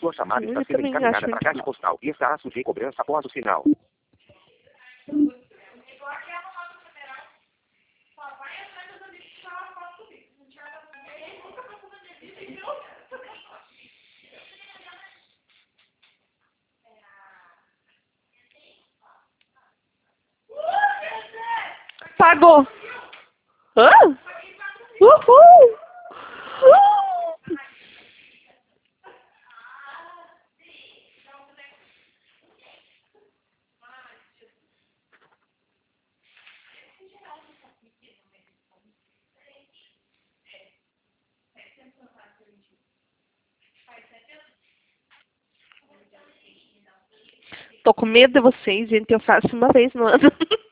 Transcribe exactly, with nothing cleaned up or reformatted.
Sua chamada está Eu sendo também encaminhada acho para a muito caixa bom. postal e estará sujeita a cobrança após o sinal. Pagou! Hã? Uhul! Uhul! Tô com medo de vocês, gente. Eu faço uma vez no ano.